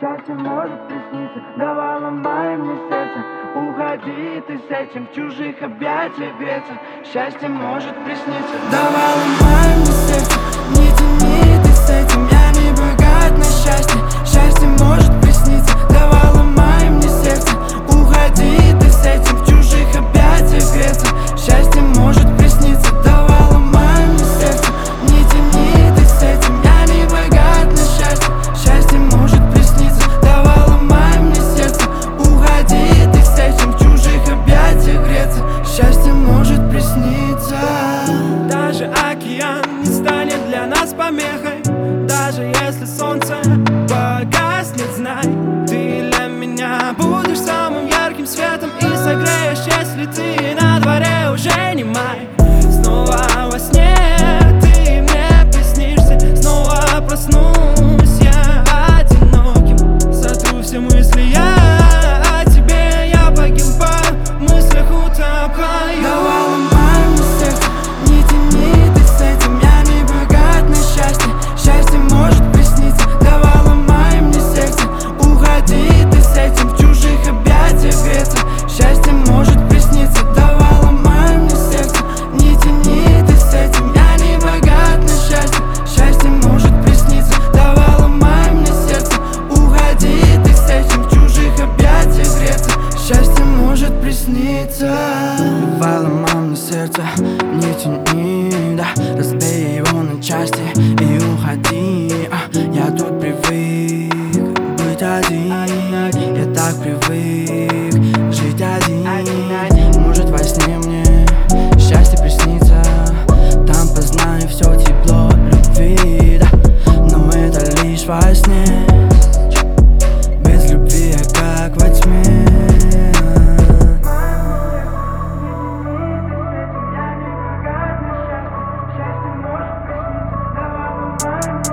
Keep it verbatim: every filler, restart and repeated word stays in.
Счастье может присниться, давай ломай мне сердце. Уходи ты с этим, в чужих объятиях греться. Счастье может присниться, давай ломай мне сердце. Не тяни ты с этим, я не богат на счастье. Счастье может присниться, давай ломай мне сердце. Уходи ты с этим, в чужих объятиях греться. Счастье может присниться, давай ломай мне сердце. Не тяни ты с этим, я не богат на счастье. Счастье может присниться, давай ломай мне сердце. Уходи ты с этим, в чужих объятиях греться. Счастье может присниться. Даже океан не станет для нас помехой. Даже если солнце погаснет, знай, ты для меня будешь самым ярким светом и согреешь, если ты на дворе уже не май. Снова во сне ты мне приснишься, снова проснусь я одиноким. Сотру все мысли я о тебе, я погибаю, в мыслях утопаю. Давай ломай мне сердце, не тяни ты с этим, я не богат на счастье. Счастье может присниться, давай ломай мне сердце. Уходи ты с этим, в чужих объятиях греться. Счастье может присниться, давай ломай мне сердце. Не тяни ты с этим, я не богат на счастье. Счастье может присниться, давай ломай мне сердце. Уходи ты с этим, в чужих объятиях греться. Счастье может присниться. Давай ломай мне сердце, не тяни, да. Разбей его на части и уходи, а, я тут привык быть один. Я так привык жить один. Может во сне мне счастье приснится, там познаю все тепло любви, да. Но это лишь во сне, без любви я как во тьме. Счастье может присниться, давай ломай.